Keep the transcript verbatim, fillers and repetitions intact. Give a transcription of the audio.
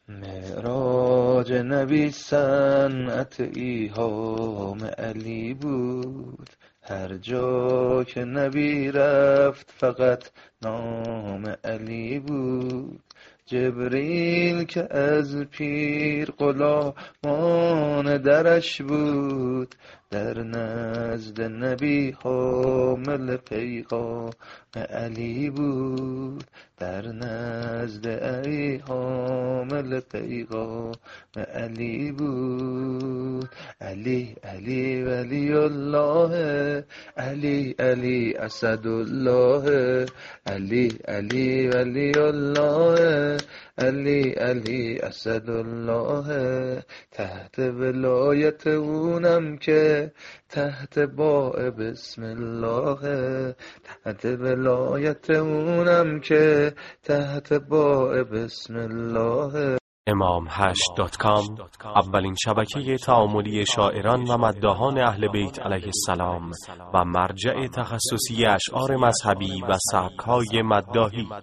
معراج نبی صنعت ایهام علی بود، هر جا که نبی رفت فقط نام علی بود. جبریل که از پیر غلامان درش بود، در نزد نبی حامل پیغام علی بود، در نزد علی حامل پیغام علی بود. علی علی ولی الله، علی علی اسدالله، علی علی ولی الله، علی علی اسدالله. تحت ولایت اونم که تحت باء بسم الله، تحت ولایت اونم که تحت باء بسم الله. امام هشت دات کام اولین شبکه تعاملی شاعران و مداحان اهل بیت علیه السلام و مرجع تخصصی اشعار مذهبی و سبک‌های مداحی.